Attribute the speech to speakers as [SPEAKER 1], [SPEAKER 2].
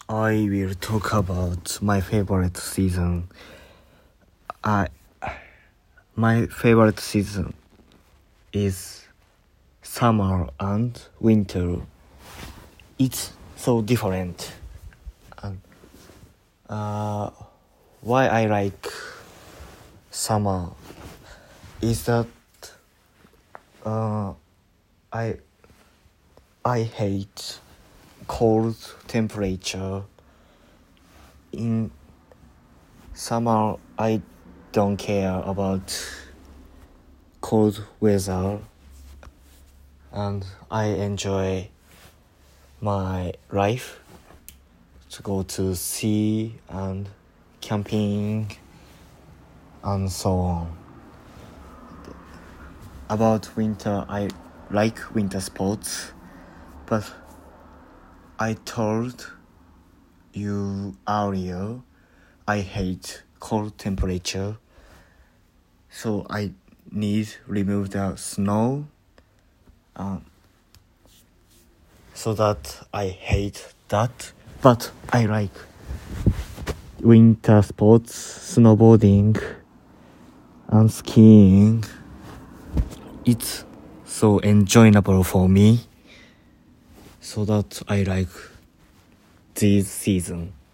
[SPEAKER 1] I will talk about my favorite season. My favorite season is summer and winter. It's so different. And why I like summer is that I hate cold temperature. In summer, I don't care about cold weather, and I enjoy my life to go to sea and camping and so on. About winter, I like winter sports, but I told you earlier I hate cold temperature, so I need remove the snow, so that I hate that. But I like winter sports, snowboarding and skiing. It's so enjoyable for me, so that I like this season.